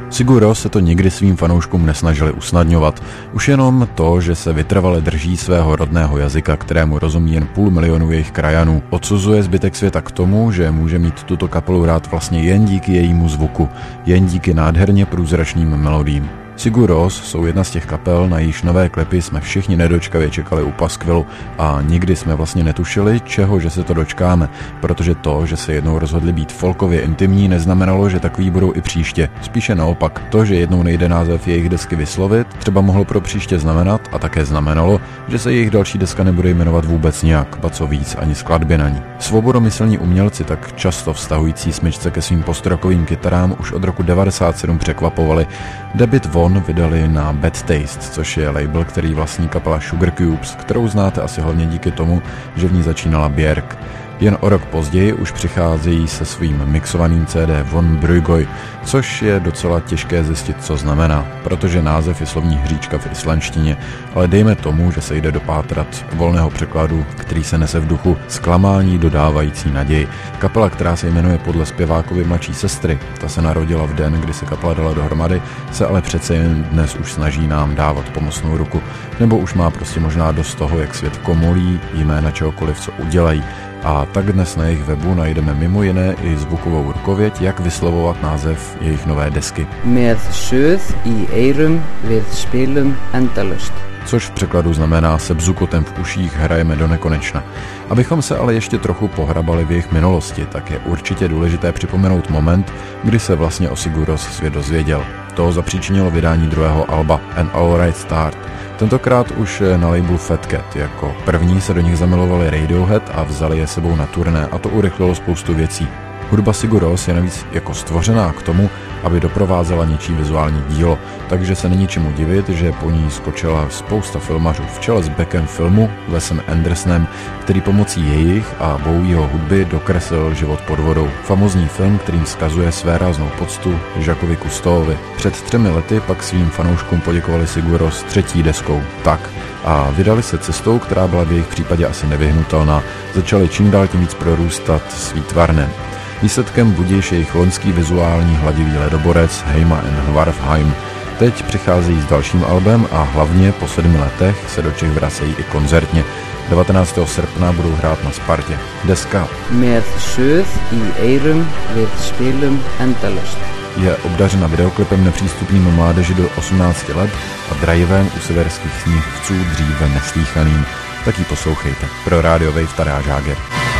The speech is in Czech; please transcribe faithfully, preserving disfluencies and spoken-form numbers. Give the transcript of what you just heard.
Sigur Rós se to nikdy svým fanouškům nesnažili usnadňovat. Už jenom to, že se vytrvale drží svého rodného jazyka, kterému rozumí jen půl milionu jejich krajanů, odsuzuje zbytek světa k tomu, že může mít tuto kapelu rád vlastně jen díky jejímu zvuku, jen díky nádherně průzračným melodiím. Sigur Rós jsou jedna z těch kapel, na jejíž nové klipy jsme všichni nedočkavě čekali u paskvilu a nikdy jsme vlastně netušili, čeho, že se to dočkáme, protože to, že se jednou rozhodli být folkově intimní, neznamenalo, že takový budou i příště. Spíše naopak, to, že jednou nejde název jejich desky vyslovit, třeba mohlo pro příště znamenat a také znamenalo, že se jejich další deska nebude jmenovat vůbec nějak, ba co víc, ani skladby na ní. Svobodomyslní umělci, tak často vztahující smyčce ke svým postrokovým kytarám, už od roku devadesát sedm překvapovali. Debut Von vydali na Bad Taste, což je label, který vlastní kapela Sugar Cubes, kterou znáte asi hlavně díky tomu, že v ní začínala Björk. Jen o rok později už přicházejí se svým mixovaným C D Von Brugoy, což je docela těžké zjistit, co znamená, protože název je slovní hříčka v islandštině, ale dejme tomu, že se jde dopátrat volného překladu, který se nese v duchu zklamání dodávající naději. Kapela, která se jmenuje podle zpěvákovy mladší sestry, ta se narodila v den, kdy se kapela dala dohromady, se ale přece jen dnes už snaží nám dávat pomocnou ruku, nebo už má prostě možná dost toho, jak svět komolí jména čehokoliv, co udělají. A tak dnes na jejich webu najdeme mimo jiné i zvukovou rukověď, jak vyslovovat název jejich nové desky. Með suð í eyrum við spilum endalaust. Což v překladu znamená se bzukotem v uších hrajeme do nekonečna. Abychom se ale ještě trochu pohrabali v jejich minulosti, tak je určitě důležité připomenout moment, kdy se vlastně o Sigur Rós svět dozvěděl. To zapříčinilo vydání druhého alba An Alright Start. Tentokrát už na labelu Fat Cat. Jako první se do nich zamilovali Radiohead a vzali je sebou na turné a to urychlilo spoustu věcí. Hudba Sigur Rós je navíc jako stvořená k tomu, aby doprovázela něčí vizuální dílo, takže se není čemu divit, že po ní skočila spousta filmařů v čele s Beckem filmu, Wesem Andersonem, který pomocí jejich a Bowieho hudby dokreslil život pod vodou. Famózní film, kterým vzkazuje svéráznou poctu Jacquesovi Cousteauovi. Před třemi lety pak svým fanouškům poděkovali Sigur Rós třetí deskou Tak a vydali se cestou, která byla v jejich případě asi nevyhnutelná. Začali čím dál tím víc prorůstat s výtvarnem. Výsledkem budíš jejich loňský vizuální hladivý ledoborec Heima and Hvarfheim. Teď přicházejí s dalším albem a hlavně po sedmi letech se do Čech vracejí i koncertně. devatenáctého srpna budou hrát na Spartě. Deska Með suð í eyrum við spilum endalaust je obdařena videoklipem nepřístupným mládeži do osmnácti let a drivem u severských snížců dříve neslýchaným. Tak ji poslouchejte. Pro Radio Wave Tadeáš Háger.